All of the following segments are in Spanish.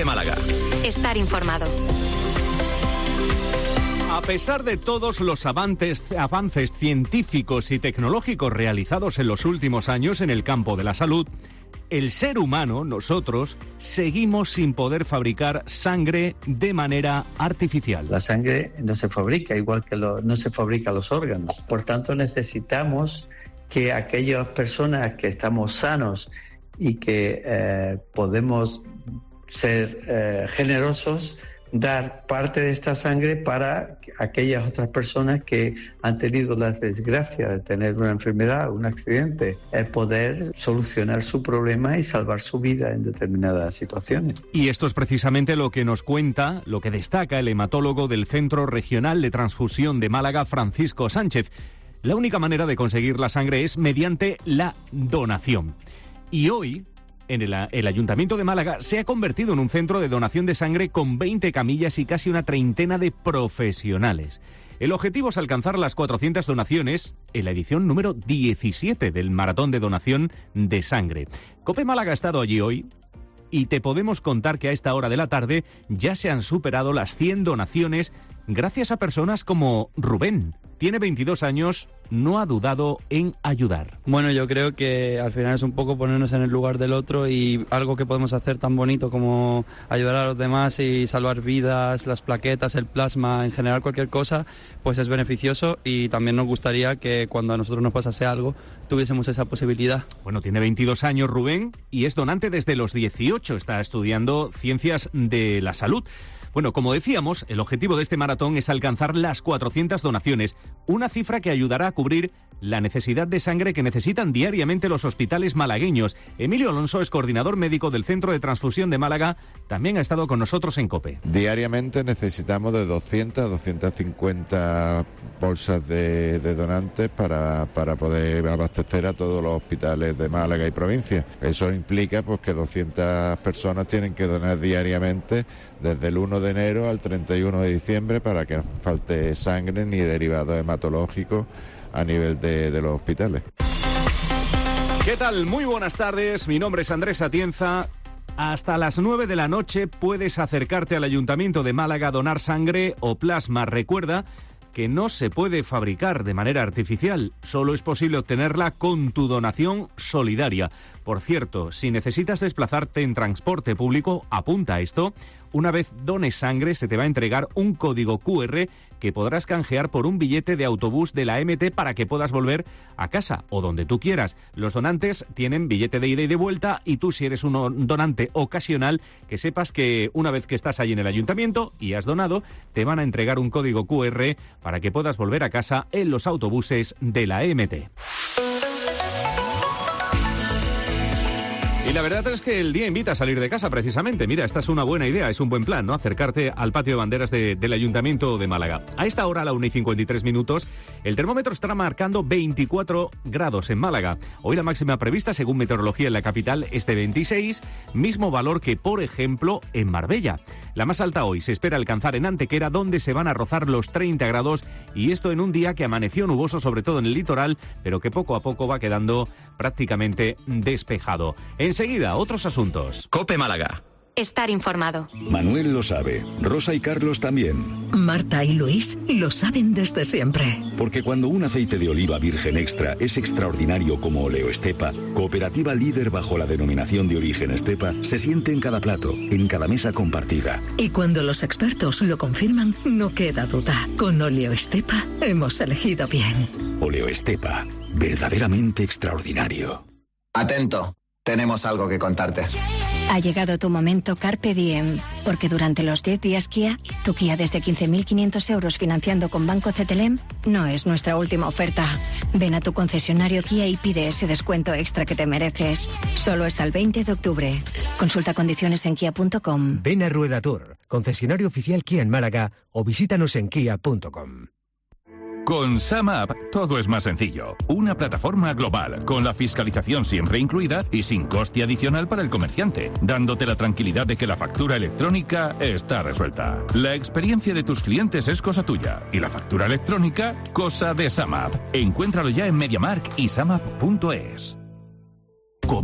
COPE Málaga. Estar informado. A pesar de todos los avances científicos y tecnológicos realizados en los últimos años en el campo de la salud, el ser humano, nosotros, seguimos sin poder fabricar sangre de manera artificial. La sangre no se fabrica, igual que no se fabrican los órganos. Por tanto, necesitamos que aquellas personas que estamos sanos y que podemos ser generosos, dar parte de esta sangre para aquellas otras personas que han tenido la desgracia de tener una enfermedad, un accidente, poder solucionar su problema y salvar su vida en determinadas situaciones. Y esto es precisamente lo que nos cuenta, lo que destaca el hematólogo del Centro Regional de Transfusión de Málaga, Francisco Sánchez. La única manera de conseguir la sangre es mediante la donación. Y hoy, el Ayuntamiento de Málaga se ha convertido en un centro de donación de sangre con 20 camillas y casi una treintena de profesionales. El objetivo es alcanzar las 400 donaciones en la edición número 17 del Maratón de Donación de Sangre. COPE Málaga ha estado allí hoy y te podemos contar que a esta hora de la tarde ya se han superado las 100 donaciones gracias a personas como Rubén. Tiene 22 años, no ha dudado en ayudar. Bueno, yo creo que al final es un poco ponernos en el lugar del otro y algo que podemos hacer tan bonito como ayudar a los demás y salvar vidas, las plaquetas, el plasma, en general cualquier cosa, pues es beneficioso y también nos gustaría que cuando a nosotros nos pasase algo tuviésemos esa posibilidad. Bueno, tiene 22 años Rubén y es donante desde los 18, está estudiando Ciencias de la Salud. Bueno, como decíamos, el objetivo de este maratón es alcanzar las 400 donaciones, una cifra que ayudará a cubrir la necesidad de sangre que necesitan diariamente los hospitales malagueños. Emilio Alonso es coordinador médico del Centro de Transfusión de Málaga, también ha estado con nosotros en COPE. Diariamente necesitamos de 200 a 250 bolsas de donantes para poder abastecer a todos los hospitales de Málaga y provincia. Eso implica pues que 200 personas tienen que donar diariamente desde el 1 de enero al 31 de diciembre para que no falte sangre ni derivados hematológicos a nivel de los hospitales. ¿Qué tal? Muy buenas tardes, mi nombre es Andrés Atienza. Hasta las 9 de la noche puedes acercarte al Ayuntamiento de Málaga a donar sangre o plasma. Recuerda que no se puede fabricar de manera artificial, solo es posible obtenerla con tu donación solidaria. Por cierto, si necesitas desplazarte en transporte público, apunta a esto. Una vez dones sangre, se te va a entregar un código QR que podrás canjear por un billete de autobús de la MT para que puedas volver a casa o donde tú quieras. Los donantes tienen billete de ida y de vuelta y tú, si eres un donante ocasional, que sepas que una vez que estás allí en el ayuntamiento y has donado, te van a entregar un código QR para que puedas volver a casa en los autobuses de la MT. Y la verdad es que el día invita a salir de casa precisamente. Mira, esta es una buena idea, es un buen plan, ¿no? Acercarte al patio de banderas del Ayuntamiento de Málaga. A esta hora, a la 1:53, el termómetro estará marcando 24 grados en Málaga. Hoy la máxima prevista, según meteorología en la capital, es de 26, mismo valor que, por ejemplo, en Marbella. La más alta hoy se espera alcanzar en Antequera, donde se van a rozar los 30 grados, y esto en un día que amaneció nuboso, sobre todo en el litoral, pero que poco a poco va quedando prácticamente despejado. Enseguida, otros asuntos. COPE Málaga. Estar informado. Manuel lo sabe, Rosa y Carlos también. Marta y Luis lo saben desde siempre. Porque cuando un aceite de oliva virgen extra es extraordinario como Oleoestepa, cooperativa líder bajo la denominación de origen Estepa, se siente en cada plato, en cada mesa compartida. Y cuando los expertos lo confirman, no queda duda. Con Oleoestepa hemos elegido bien. Oleoestepa, verdaderamente extraordinario. Atento, tenemos algo que contarte. Ha llegado tu momento Carpe Diem, porque durante los 10 días Kia, tu Kia desde 15.500 euros financiando con Banco CTLM no es nuestra última oferta. Ven a tu concesionario Kia y pide ese descuento extra que te mereces. Solo hasta el 20 de octubre. Consulta condiciones en kia.com. Ven a Rueda Tour, concesionario oficial Kia en Málaga, o visítanos en kia.com. Con SumUp todo es más sencillo. Una plataforma global, con la fiscalización siempre incluida y sin coste adicional para el comerciante, dándote la tranquilidad de que la factura electrónica está resuelta. La experiencia de tus clientes es cosa tuya y la factura electrónica, cosa de SumUp. Encuéntralo ya en MediaMarkt y SumUp.es. Covey,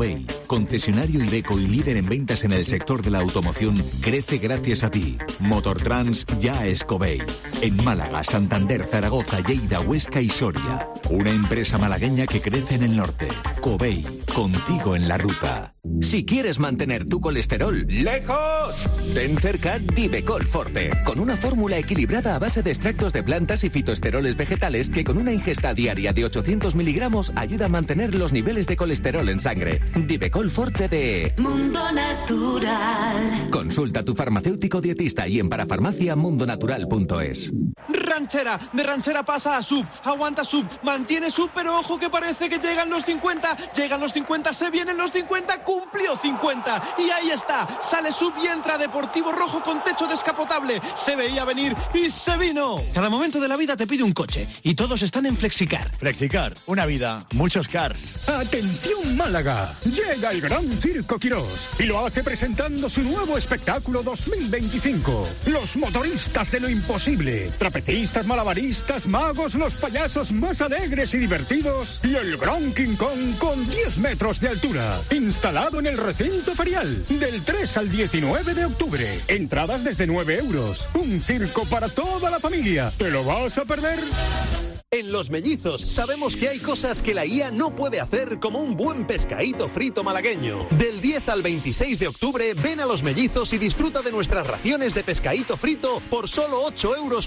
concesionario Iveco y líder en ventas en el sector de la automoción, crece gracias a ti. Motortrans ya es Covey. En Málaga, Santander, Zaragoza, Lleida, Huesca y Soria. Una empresa malagueña que crece en el norte. Covey, contigo en la ruta. Si quieres mantener tu colesterol lejos, ten cerca Divecol Forte, con una fórmula equilibrada a base de extractos de plantas y fitoesteroles vegetales que con una ingesta diaria de 800 miligramos ayuda a mantener los niveles de colesterol en sangre. Divecol Forte de Mundo Natural. Consulta a tu farmacéutico dietista y en parafarmaciamundonatural.es. Ranchera, de ranchera pasa a sub, aguanta sub, mantiene sub, pero ojo que parece que llegan los 50, se vienen los 50, cumplió 50, y ahí está, sale sub y entra Deportivo Rojo con techo descapotable, se veía venir y se vino. Cada momento de la vida te pide un coche, y todos están en Flexicar. Flexicar, una vida, muchos cars. ¡Atención Málaga! Llega el Gran Circo Quirós, y lo hace presentando su nuevo espectáculo 2025. Los motoristas de lo imposible, trapecistas, malabaristas, magos, los payasos más alegres y divertidos y el Gran King Kong con 10 metros de altura, instalado en el recinto ferial del 3 al 19 de octubre. Entradas desde 9 euros. Un circo para toda la familia. ¿Te lo vas a perder? En Los Mellizos sabemos que hay cosas que la IA no puede hacer, como un buen pescadito frito malagueño. Del 10 al 26 de octubre ven a Los Mellizos y disfruta de nuestras raciones de pescadito frito por solo 8,40 euros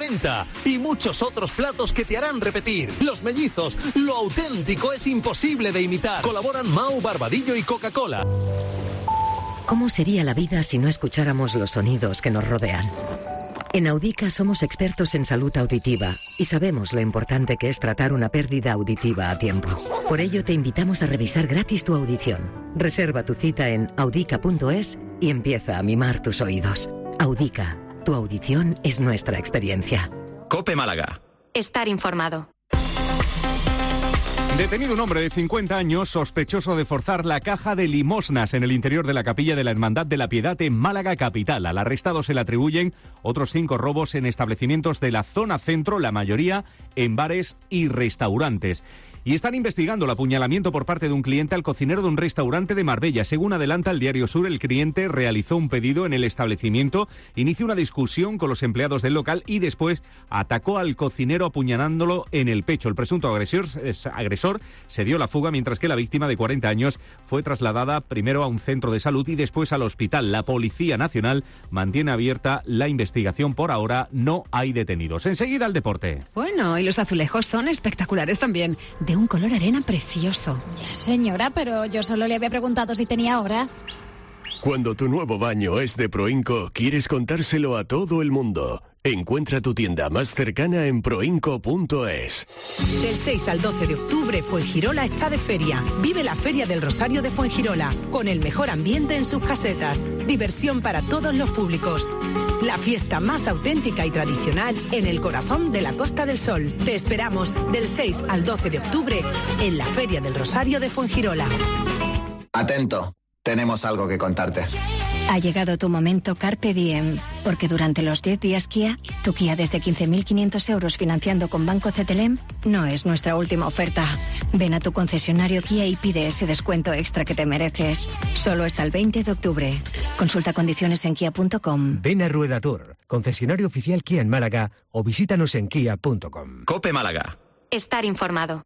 y muchos otros platos que te harán repetir. Los Mellizos, lo auténtico es imposible de imitar. Colaboran Mau, Barbadillo y Coca-Cola. ¿Cómo sería la vida si no escucháramos los sonidos que nos rodean? En Audica somos expertos en salud auditiva y sabemos lo importante que es tratar una pérdida auditiva a tiempo. Por ello te invitamos a revisar gratis tu audición. Reserva tu cita en audica.es y empieza a mimar tus oídos. Audica, tu audición es nuestra experiencia. COPE Málaga. Estar informado. Detenido un hombre de 50 años sospechoso de forzar la caja de limosnas en el interior de la capilla de la Hermandad de la Piedad en Málaga capital. Al arrestado se le atribuyen otros 5 robos en establecimientos de la zona centro, la mayoría en bares y restaurantes. Y están investigando el apuñalamiento por parte de un cliente al cocinero de un restaurante de Marbella. Según adelanta el Diario Sur, el cliente realizó un pedido en el establecimiento, inició una discusión con los empleados del local y después atacó al cocinero apuñalándolo en el pecho. El presunto agresor se dio la fuga, mientras que la víctima de 40 años fue trasladada primero a un centro de salud y después al hospital. La Policía Nacional mantiene abierta la investigación. Por ahora no hay detenidos. Enseguida el deporte. Bueno, y los azulejos son espectaculares también. De un color arena precioso. Ya, señora, pero yo solo le había preguntado si tenía hora. Cuando tu nuevo baño es de Proinco, quieres contárselo a todo el mundo. Encuentra tu tienda más cercana en proinco.es. Del 6 al 12 de octubre, Fuengirola está de feria. Vive la Feria del Rosario de Fuengirola, con el mejor ambiente en sus casetas. Diversión para todos los públicos. La fiesta más auténtica y tradicional en el corazón de la Costa del Sol. Te esperamos del 6 al 12 de octubre en la Feria del Rosario de Fuengirola. Atento, tenemos algo que contarte. Ha llegado tu momento Carpe Diem, porque durante los 10 días Kia, tu Kia desde 15.500 euros financiando con Banco CTLM no es nuestra última oferta. Ven a tu concesionario Kia y pide ese descuento extra que te mereces. Solo hasta el 20 de octubre. Consulta condiciones en kia.com. Ven a Rueda Tour, concesionario oficial Kia en Málaga, o visítanos en kia.com. COPE Málaga. Estar informado.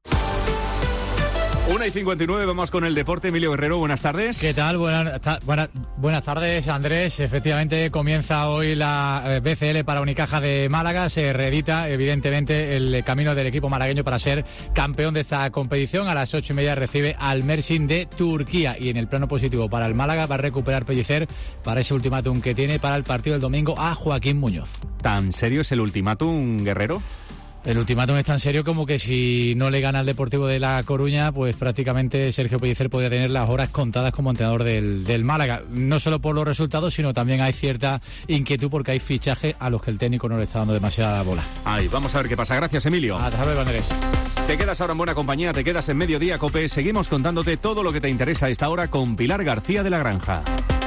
1:59, vamos con el deporte. Emilio Guerrero, buenas tardes. ¿Qué tal? Buenas tardes, Andrés. Efectivamente, comienza hoy la BCL para Unicaja de Málaga. Se reedita, evidentemente, el camino del equipo malagueño para ser campeón de esta competición. A las 8:30 recibe al Mersin de Turquía. Y en el plano positivo para el Málaga va a recuperar Pellicer para ese ultimátum que tiene para el partido del domingo a Joaquín Muñoz. ¿Tan serio es el ultimátum, Guerrero? El ultimátum es tan serio como que si no le gana al Deportivo de La Coruña, pues prácticamente Sergio Pellicer podría tener las horas contadas como entrenador del Málaga. No solo por los resultados, sino también hay cierta inquietud porque hay fichajes a los que el técnico no le está dando demasiada bola. Ay, vamos a ver qué pasa. Gracias, Emilio. Hasta luego, Andrés. Te quedas ahora en buena compañía, te quedas en Mediodía Cope. Seguimos contándote todo lo que te interesa a esta hora con Pilar García de la Granja.